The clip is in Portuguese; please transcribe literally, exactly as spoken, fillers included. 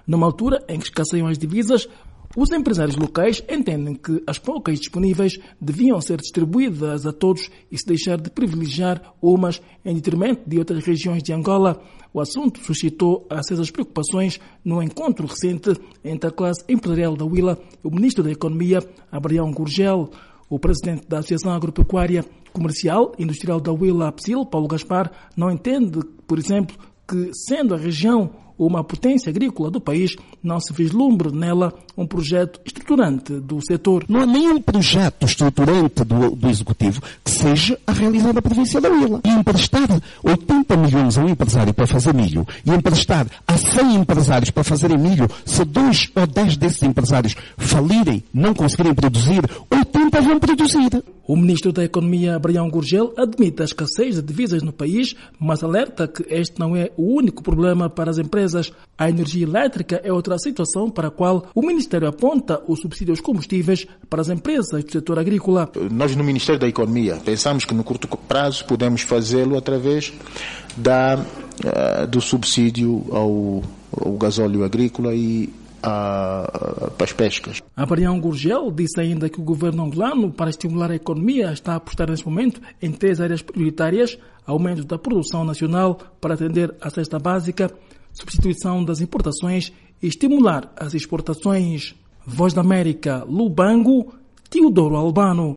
Numa altura em que escasseiam as divisas, os empresários locais entendem que as poucas disponíveis deviam ser distribuídas a todos e se deixar de privilegiar umas em detrimento de outras regiões de Angola. O assunto suscitou acesas preocupações no encontro recente entre a classe empresarial da Huila e o ministro da Economia, Abrahão Gurgel. O presidente da Associação Agropecuária Comercial e Industrial da Huila, APSIL, Paulo Gaspar, não entende, por exemplo, que, sendo a região uma potência agrícola do país, não se vislumbre nela um projeto estruturante do setor. Não há nenhum projeto estruturante do, do Executivo que seja a realizar na província da Huila. E emprestar oitenta milhões a um empresário para fazer milho e emprestar a cem empresários para fazerem milho, se dois ou dez desses empresários falirem, não conseguirem produzir, oitenta vão produzir. O ministro da Economia, Abrahão Gurgel, admite a escassez de divisas no país, mas alerta que este não é o único problema para as empresas. A energia elétrica é outra situação para a qual o Ministério aponta o subsídio aos combustíveis para as empresas do setor agrícola. Nós, no Ministério da Economia, pensamos que no curto prazo podemos fazê-lo através da, uh, do subsídio ao, ao gasóleo agrícola e A, para as pescas. Abrahão Gurgel disse ainda que o governo angolano, para estimular a economia, está a apostar neste momento em três áreas prioritárias: aumento da produção nacional para atender à cesta básica, substituição das importações e estimular as exportações. Voz da América, Lubango, Teodoro Albano.